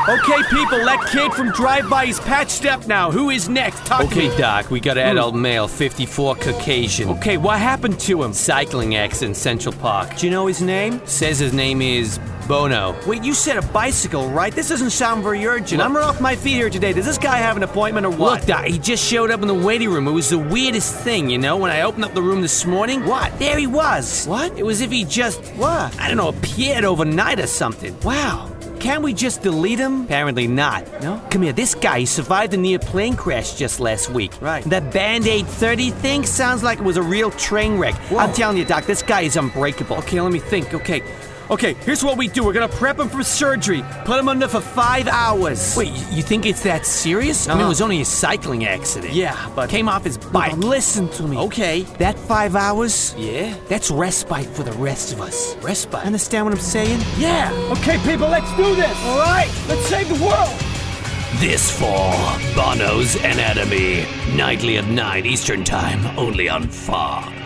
Okay, people, that kid from Drive-By is patched up now. Who is next? Talk to me. Okay, Doc, we got adult male, 54, Caucasian. Okay, what happened to him? Cycling accident, Central Park. Do you know his name? Says his name is Bono. Wait, you said a bicycle, right? This doesn't sound very urgent. I'm off my feet here today. Does this guy have an appointment or what? Look, Doc, he just showed up in the waiting room. It was the weirdest thing, you know, when I opened up the room this morning. What? There he was. What? It was as if he just, What? I don't know, appeared overnight or something. Wow. Can't we just delete him? Apparently not. No? Come here, this guy, he survived a near plane crash just last week. Right. That Band-Aid 30 thing sounds like it was a real train wreck. Whoa. I'm telling you, Doc, this guy is unbreakable. Okay, let me think. Okay, here's what we do. We're gonna prep him for surgery. Put him under for 5 hours. Wait, you think it's that serious? I mean, it was only a cycling accident. Yeah, but... Came off his bike. Now, listen to me. Okay. That 5 hours? Yeah? That's respite for the rest of us. Respite. Understand what I'm saying? Yeah! Okay, people, let's do this! All right? Let's save the world! This fall, Bono's Anatomy. Nightly at 9 Eastern Time, only on Fox.